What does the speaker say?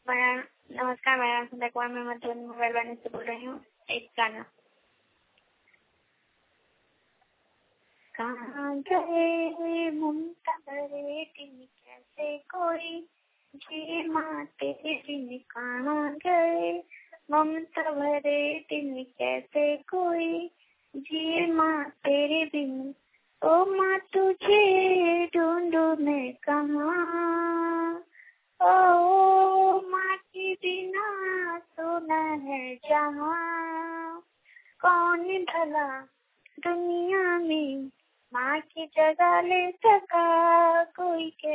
मैं नमस्कार, मैं संध्या कुमार, मैं मधुबनी मोबाइल वाले से बोल रही हूँ। एक गाना। कहाँ गए ममता भरे दिन कैसे कोई जी माँ तेरे दिन, कहाँ गए ममता भरे दिन कैसे कोई जी माँ तेरे बिन। ओ माँ तुझे ढूंढूं मैं कहाँ, ओ माँ के बिना सोना है जहाँ। कौन भला दुनिया में माँ की जगह ले सका, कोई